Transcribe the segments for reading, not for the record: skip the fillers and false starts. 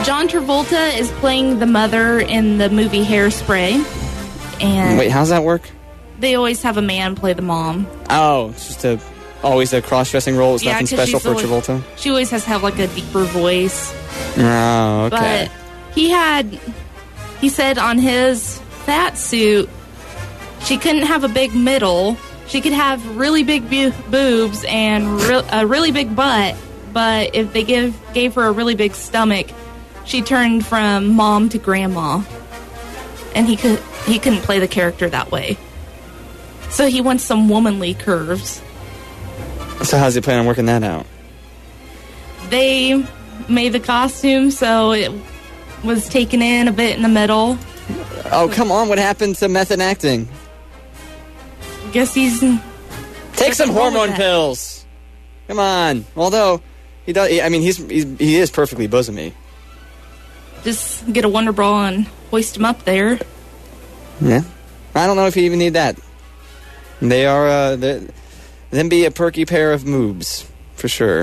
John Travolta is playing the mother in the movie Hairspray. And wait, how's that work? They always have a man play the mom. Oh, it's just always a cross-dressing role. It's nothing special for Travolta? She always has to have like a deeper voice. Oh, okay. But he said on his fat suit, she couldn't have a big middle. She could have really big boobs and a really big butt. But if they gave her a really big stomach, she turned from mom to grandma. And he couldn't play the character that way. So he wants some womanly curves. So how's he plan on working that out? They made the costume so it was taken in a bit in the middle. Oh, come on. What happened to method acting? Guess he's... Take some hormone pills. Come on. Although, he is perfectly bosomy. Just get a Wonder Bra and hoist him up there. Yeah. I don't know if you even need that. They are, them be a perky pair of moobs, for sure.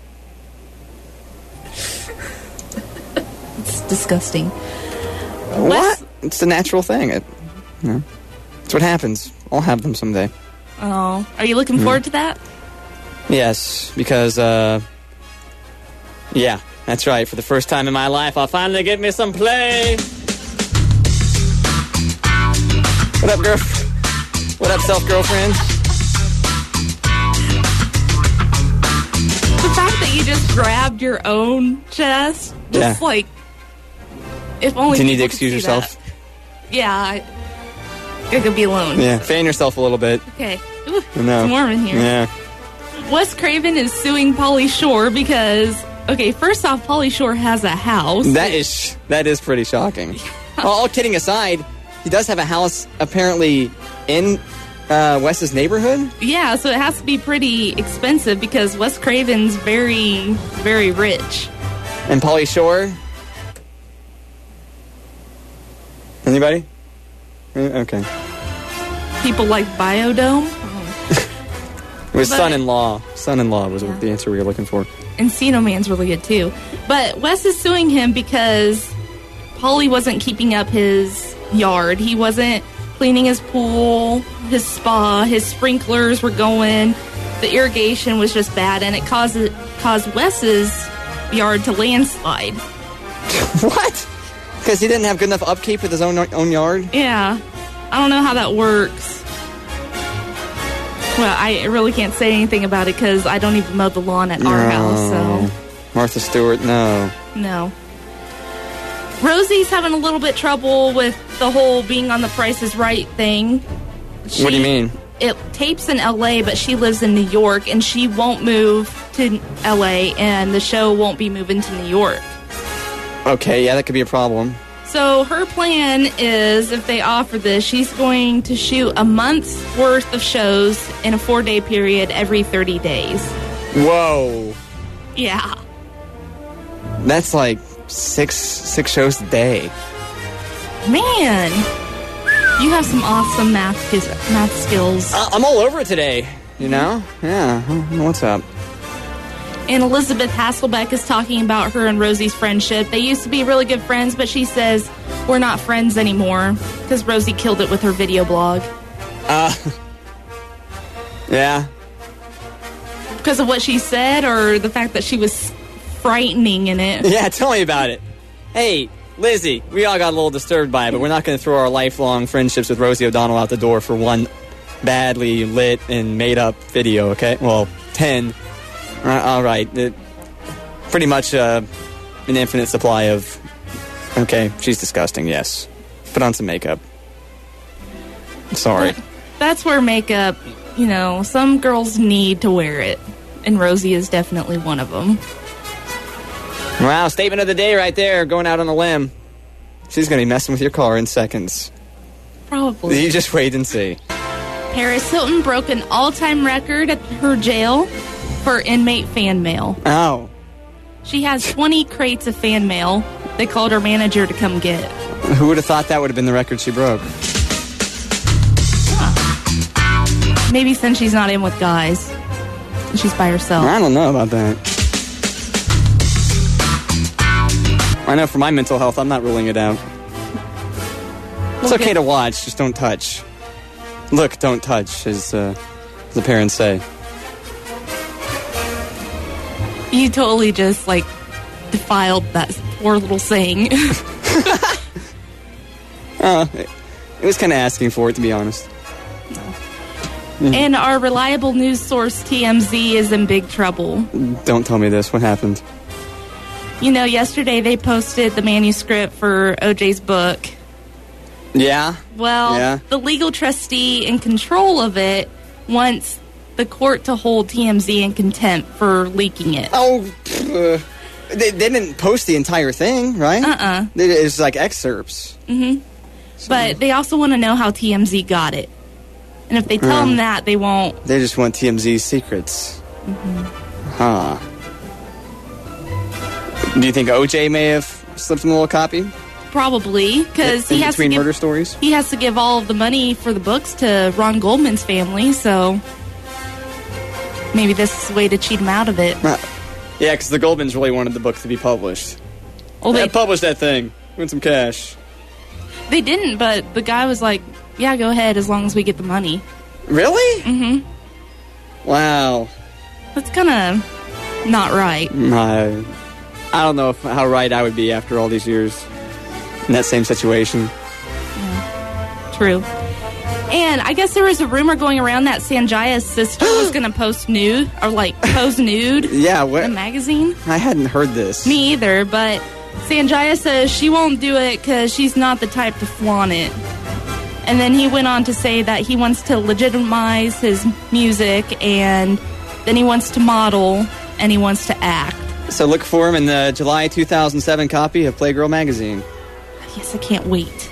It's disgusting. What? It's a natural thing. It's what happens. I'll have them someday. Oh. Are you looking forward to that? Yes, because, yeah, that's right. For the first time in my life, I'll finally get me some play. What up, girl? What up, self-girlfriend? The fact that you just grabbed your own chest, just like, if only. Do you need to excuse yourself? That. Yeah, I could be alone. Yeah, fan yourself a little bit. Okay. Ooh, no. It's warm in here. Yeah. Wes Craven is suing Pauly Shore because, okay, first off, Pauly Shore has a house. That is pretty shocking. All kidding aside, he does have a house apparently in Wes's neighborhood? Yeah, so it has to be pretty expensive because Wes Craven's very, very rich. And Pauly Shore? Anybody? Okay. People like Biodome? It was son-in-law. Son-in-law was the answer we were looking for. Encino Man's really good, too. But Wes is suing him because Pauly wasn't keeping up his yard. He wasn't cleaning his pool, his spa, his sprinklers were going. The irrigation was just bad, and it caused Wes's yard to landslide. What? Because he didn't have good enough upkeep with his own yard? Yeah. I don't know how that works. Well, I really can't say anything about it because I don't even mow the lawn at our house, so... Martha Stewart, no. No. Rosie's having a little bit trouble with the whole being on The Price is Right thing. What do you mean? It tapes in L.A., but she lives in New York, and she won't move to L.A., and the show won't be moving to New York. Okay, yeah, that could be a problem. So her plan is, if they offer this, she's going to shoot a month's worth of shows in a 4-day period every 30 days. Whoa. Yeah. That's like six shows a day. Man, you have some awesome math skills. I'm all over it today, you know? Yeah, I don't know what's up. And Elizabeth Hasselbeck is talking about her and Rosie's friendship. They used to be really good friends, but she says, we're not friends anymore because Rosie killed it with her video blog. Yeah. Because of what she said or the fact that she was frightening in it? Yeah, tell me about it. Hey, Lizzie, we all got a little disturbed by it, but we're not going to throw our lifelong friendships with Rosie O'Donnell out the door for one badly lit and made-up video, okay? Well, 10. All right. Pretty much an infinite supply of... Okay, she's disgusting, yes. Put on some makeup. Sorry. That's where makeup, you know, some girls need to wear it. And Rosie is definitely one of them. Wow, statement of the day right there, going out on a limb. She's going to be messing with your car in seconds. Probably. You just wait and see. Paris Hilton broke an all-time record at her jail for inmate fan mail. Oh. She has 20 crates of fan mail. They called her manager to come get it. Who would have thought that would have been the record she broke? Huh. Maybe since she's not in with guys. She's by herself. I don't know about that. I know for my mental health, I'm not ruling it out. It's okay to watch, just don't touch. Look, don't touch, as the parents say. You totally just, defiled that poor little saying. It was kind of asking for it, to be honest. And our reliable news source, TMZ, is in big trouble. Don't tell me this. What happened? Yesterday they posted the manuscript for OJ's book. Yeah? Well, the legal trustee in control of it wants the court to hold TMZ in contempt for leaking it. Oh, they didn't post the entire thing, right? It's like excerpts. Mm-hmm. So. But they also want to know how TMZ got it. And if they tell them that, they won't. They just want TMZ's secrets. Mm-hmm. Huh. Do you think OJ may have slipped him a little copy? Probably, because he has to give murder stories. He has to give all of the money for the books to Ron Goldman's family, so maybe this is a way to cheat him out of it. Yeah, because the Goldmans really wanted the book to be published. Well, they published that thing. Win some cash. They didn't, but the guy was like, "Yeah, go ahead, as long as we get the money." Really? Mm-hmm. Wow. That's kind of not right. I don't know how right I would be after all these years in that same situation. Yeah, true. And I guess there was a rumor going around that Sanjaya's sister was going to post nude, or pose nude yeah, in a magazine. I hadn't heard this. Me either, but Sanjaya says she won't do it because she's not the type to flaunt it. And then he went on to say that he wants to legitimize his music, and then he wants to model, and he wants to act. So look for him in the July 2007 copy of Playgirl magazine. Yes, I can't wait.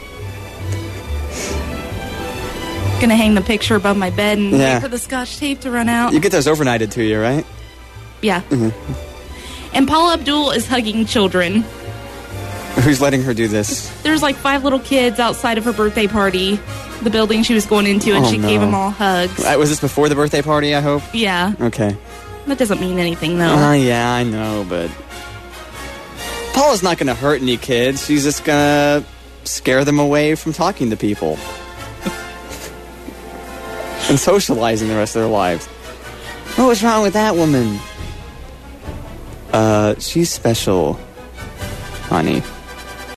Gonna hang the picture above my bed and wait for the Scotch tape to run out. You get those overnighted to you, right? Yeah. Mm-hmm. And Paula Abdul is hugging children. Who's letting her do this? There's 5 little kids outside of her birthday party, the building she was going into, and she gave them all hugs. Was this before the birthday party, I hope? Yeah. Okay. That doesn't mean anything, though. Yeah, I know, but Paula's not going to hurt any kids. She's just going to scare them away from talking to people and socializing the rest of their lives. What was wrong with that woman? She's special, honey.